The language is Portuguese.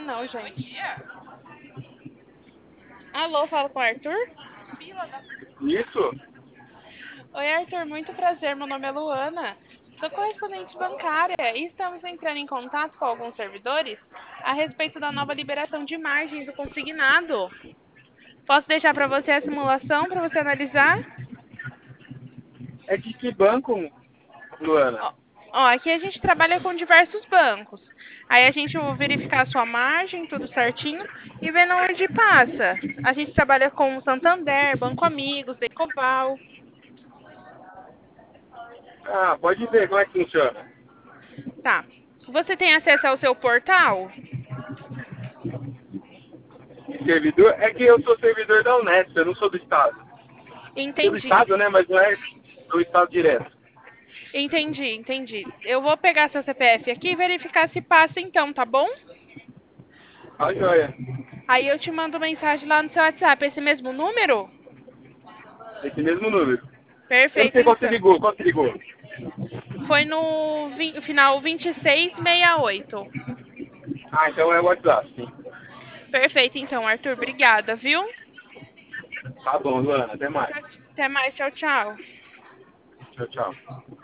não, gente. Alô, fala com o Arthur? Isso? Oi, Arthur, muito prazer. Meu nome é Luana. Sou correspondente bancária e estamos entrando em contato com alguns servidores a respeito da nova liberação de margens do consignado. Posso deixar para você a simulação para você analisar? É de que banco, Luana? Ó, aqui a gente trabalha com diversos bancos. Aí a gente vai verificar a sua margem, tudo certinho, e ver onde passa. A gente trabalha com o Santander, Banco Amigos, Decoval. Ah, pode ver como é que funciona. Tá. Você tem acesso ao seu portal? Servidor? É que eu sou servidor da Unesp, eu não sou do Estado. Sou do Entendi. Estado, né? Mas não é do Estado direto. Entendi. Eu vou pegar seu CPF aqui e verificar se passa então, tá bom? Tá joia. Aí eu te mando mensagem lá no seu WhatsApp. Esse mesmo número? Esse mesmo número. Eu não Perfeito, sei qual você então. ligou. Qual você ligou? Foi no final 2668. Ah, então é o WhatsApp, sim. Perfeito, então, Arthur. Obrigada, viu? Tá bom, Luana. Até mais. Até mais. Tchau, tchau. Tchau, tchau.